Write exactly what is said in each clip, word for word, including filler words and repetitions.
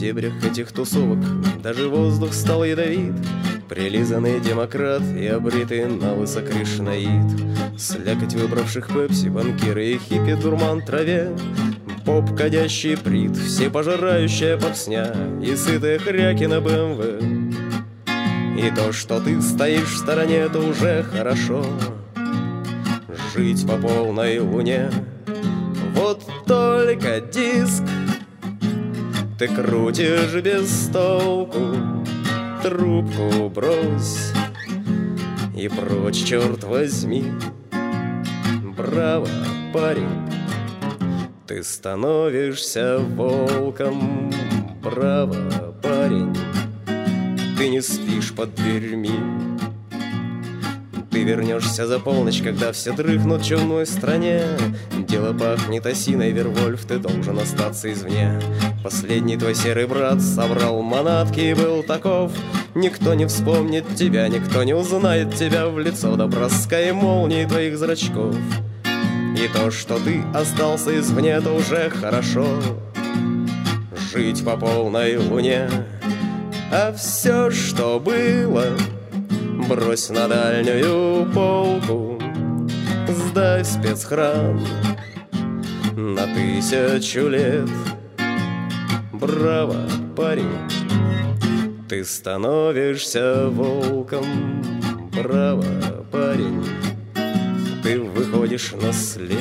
дебрях этих тусовок даже воздух стал ядовит. Прилизанный демократ и обритый на лысо кришнаит. Слякоть выбравших пепси, банкиры и хиппи, дурман траве, поп, кадящий прит, всепожирающая попсня и сытые хряки на БМВ. И то, что ты стоишь в стороне, это уже хорошо. Жить по полной луне. Вот только диск ты крутишь без толку, трубку брось и прочь, черт возьми. Браво, парень, ты становишься волком. Браво, парень, ты не спишь под дверьми. Ты вернешься за полночь, когда все дрыхнут в чумной стране. Дело пахнет осиной, Вервольф, ты должен остаться извне. Последний твой серый брат собрал манатки и был таков. Никто не вспомнит тебя, никто не узнает тебя в лицо до броска и молнии твоих зрачков. И то, что ты остался извне, это уже хорошо. Жить по полной луне. А все, что было, брось на дальнюю полку. Сдай в спецхран на тысячу лет. Браво, парень, ты становишься волком. Браво, парень, ты выходишь на след.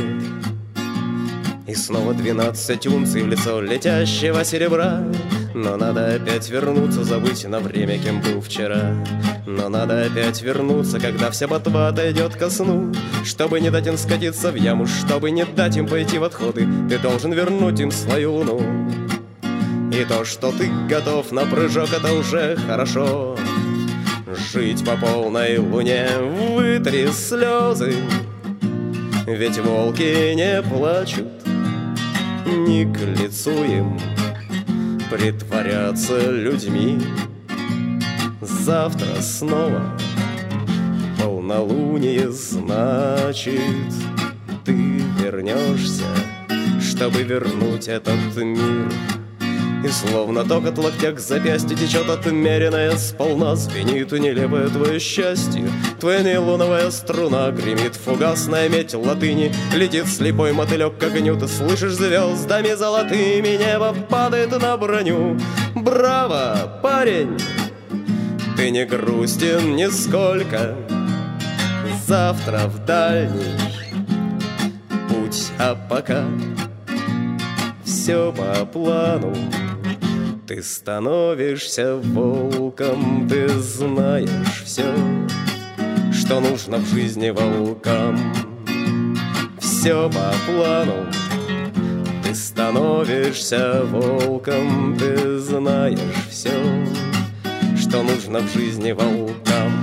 И снова двенадцать унций в лицо летящего серебра. Но надо опять вернуться, забыть на время, кем был вчера. Но надо опять вернуться, когда вся ботва отойдет ко сну. Чтобы не дать им скатиться в яму, чтобы не дать им пойти в отходы, ты должен вернуть им свою луну. И то, что ты готов на прыжок, это уже хорошо. Жить по полной луне, вытри слезы, ведь волки не плачут, не к лицу им притворяться людьми. Завтра снова полнолуние, значит, ты вернешься, чтобы вернуть этот мир. И словно ток от локтя к запястью течет отмеренная сполна. Звенит нелепое твое счастье, твоя нейлоновая струна. Гремит фугасная медь латыни, летит слепой мотылек к огню. Ты слышишь звездами золотыми, небо падает на броню. Браво, парень, ты не грустен нисколько. Завтра в дальний путь, а пока все по плану. Ты становишься волком, ты знаешь все, что нужно в жизни волкам. Все по плану. Ты становишься волком, ты знаешь все, что нужно в жизни волкам.